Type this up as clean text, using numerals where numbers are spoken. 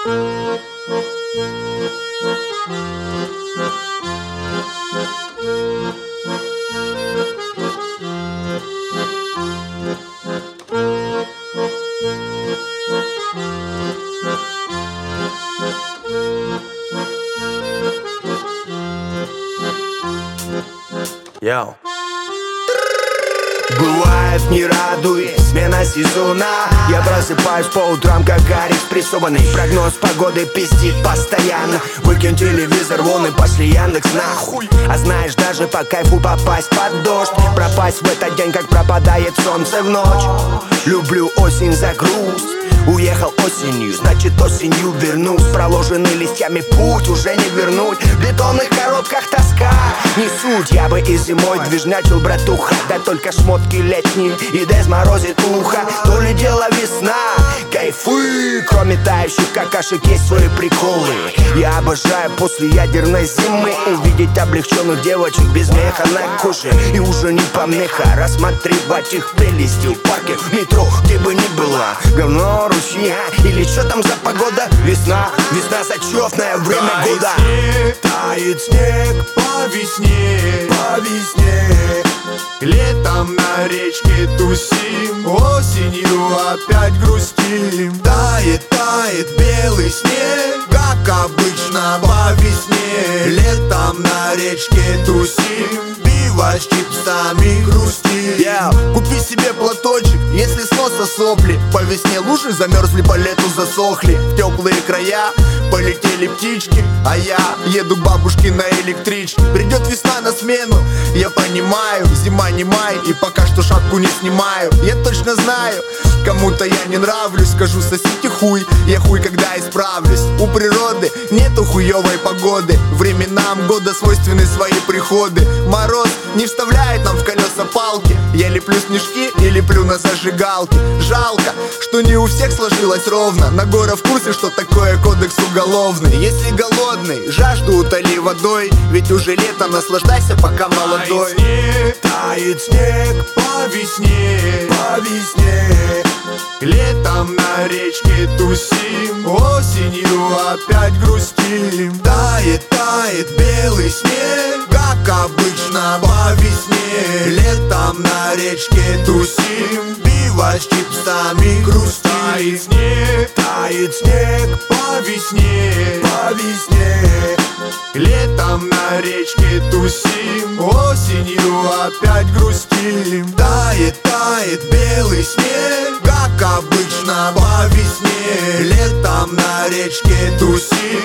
Йоу. Бывает, не радует смена сезона. Я просыпаюсь по утрам, как Гарик спрессованный. Прогноз погоды пиздит постоянно. Выкинь телевизор вон и пошли Яндекс нахуй. А знаешь, даже по кайфу попасть под дождь, пропасть в этот день, как пропадает солнце в ночь. Люблю осень за грусть. Уехал осенью, значит осенью вернусь. Проложенный листьями путь уже не вернуть. В бетонных коробках тоска, не суть. Я бы и зимой движнячил, братуха. Да только шмотки летние и дез морозит ухо. То ли дело весна, кайфы. Кроме тающих какашек есть свои приколы. Я обожаю после ядерной зимы увидеть облегченных девочек без меха на коже. И уже не помеха рассматривать их прелести в парке, в метро, где бы ни было. Говно, ручья, или что там за погода? Весна, весна, зачетное время года. Тает снег по весне, по весне. Летом на речке тусим, осенью опять грустим. Тает, тает белый снег, как обычно по весне. Летом на речке тусим, пиво с чипсами грустим. Купи себе платочек, если с носа сопли. По весне лужи замерзли, по лету засохли. В теплые края полетели птички, а я еду к бабушке на электричке. Придет весна на смену, я понимаю, зима не май, и пока что шапку не снимаю. Я точно знаю, кому-то я не нравлюсь. Скажу, сосите хуй, я хуй когда исправлюсь. У природы нету хуевой погоды, временам года свойственны свои приходы. Мороз не вставляет нам в колеса палки. Я леплю снежки и леплю на зажигалке. Жалко, что не у всех сложилось ровно. Нагора в курсе, что такое кодекс уголовный. Если голодный, жажду утоли водой, ведь уже лето, наслаждайся, пока молодой. Тает снег по весне, по весне. Летом на речке тусим, осенью опять грустим. Тает, тает белый снег, как обычно по весне. Летом на речке тусим, пиво с чипсами грустим. Тает снег по весне, по весне. Летом на речке тусим, осенью опять грустим. Тает, тает белый снег, как обычно по весне. Летом на речке тусим,